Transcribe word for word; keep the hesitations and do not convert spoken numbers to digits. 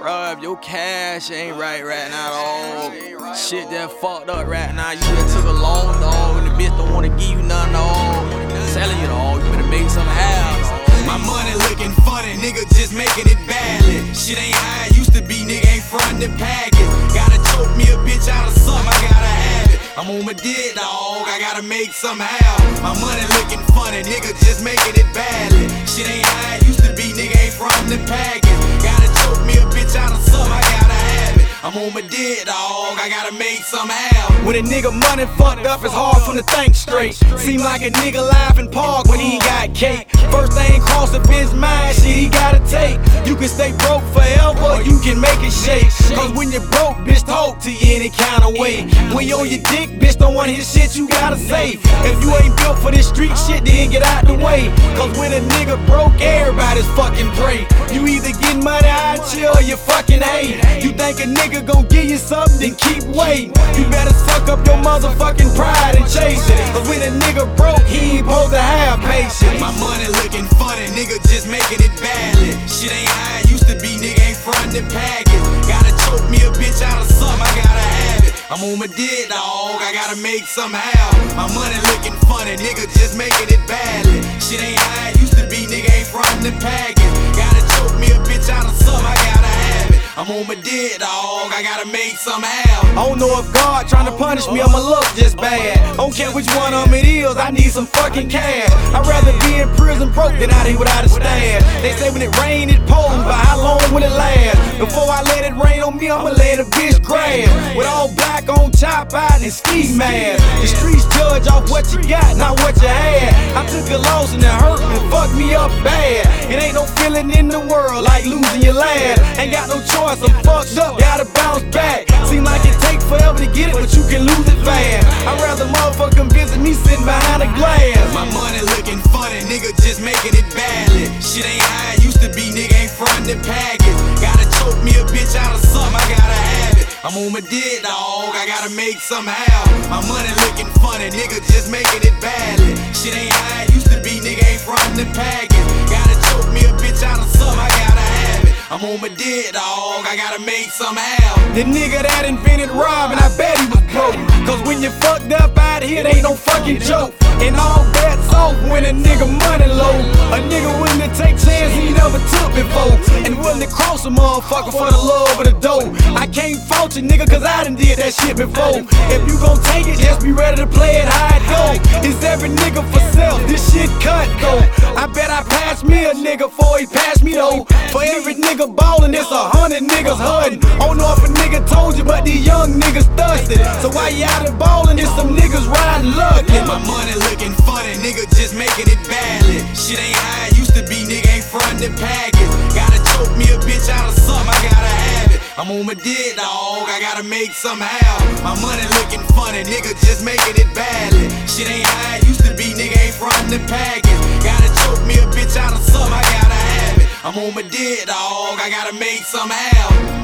Bro, if your cash ain't right right now, dog, shit that fucked up right now. You just took a loan, dog, and the bitch don't wanna give you nothing, dog. I'm telling you, dog, you better make some happen. My money looking funny, nigga just making it badly. Shit ain't how it used to be, nigga ain't frontin' the package. Gotta choke me a bitch out of something, I gotta have it. I'm on my dick, dog, I gotta make some happen. My money looking funny, nigga just making it badly. Shit ain't how it used to be, nigga ain't frontin' the package. Gotta choke me a bitch out of something, I gotta have it. I'm on my dick, dog, I gotta make some happen. When a nigga money fucked up, it's hard for him to think straight. Seem like a nigga live in park when he got cake. First thing cross the bitch mind, shit he gotta take. You can stay broke forever, you can make it shake. Cause when you're broke, bitch talk to you any kind of way. When you on your dick, bitch don't wanna hear shit you gotta say. If you ain't built for this street shit, then get out the way. Cause when a nigga broke, everybody's fucking pray. You either get money out chill or you fucking hate. You think a nigga gon' give you something, then keep waiting. You better suck up your motherfucking pride and chase it. Cause when a nigga broke, he ain't supposed to have patience. My money looking funny, nigga just making it badly. Shit ain't how it used to be, nigga ain't frontin' the package. Gotta choke me a bitch out of something, I gotta have it. I'm on my dick, dog, I gotta make some happen. My money looking funny, nigga just making it badly. Shit ain't how it used to be, nigga ain't frontin' the package. Gotta choke me a bitch out of something, I gotta have it. I'm on my dick, dog, I gotta make some happen. I don't know if God tryna punish me, I'ma look just bad. I don't care which one of them it is, I need some fucking cash. I'd rather be in prison broke than out here without a stash. They say when it rain, it pours, but how long will it last? Before I let it rain on me, I'ma let a bitch crash. With all black on top out and ski mask. The streets judge off what you got, not what you had. I took a loss and it hurt me, fucked me up bad. It ain't no feeling in the world like losing your lad. Ain't got no choice, I'm fucked up, gotta bounce back. Seem like it take forever to get it, but you can lose it fast. I'd rather motherfucking visit me sitting behind a glass. My money looking funny, nigga just making it badly. Shit ain't how it used to be, nigga ain't frontin' the package. Gotta choke me a bitch out of something, I gotta have it. I'm on my dick, dog, I gotta make some happen. My money looking funny, nigga just making it badly. Shit ain't how it used to be, nigga ain't frontin' the package. Gotta choke me a bitch out of something, I gotta have it. I'm on my dick, dog, I gotta make some happen. The nigga that invented robbing, I bet he was broke. Cause when you fucked up out here, it ain't no fucking joke. And all bets off when a nigga money low. A nigga willing to take chances he never took before. And willing to cross a motherfucker for the love of the dough. I can't fault you, nigga, cause I done did that shit before. If you gon' take it, just be ready to play it how it go. It's every nigga for self, this shit cut though. I bet I passed me a nigga before he passed me though. For every nigga ballin', it's a hundred niggas hunting. I don't know if a nigga told you, but these young niggas thirsty. So while you out here ballin', there's some niggas riding lucky. My money looking funny, nigga just making it badly. Shit ain't how it used to be, nigga ain't frontin' the package. Gotta choke me a bitch out of something, I gotta have it. I'm on my dick, dog, I gotta make some happen. My money looking funny, nigga just making it badly. Shit ain't how it used to be, nigga ain't frontin' the package. Gotta choke me a bitch out of something, I gotta have it. I'm on my dick, dog, I gotta make some happen.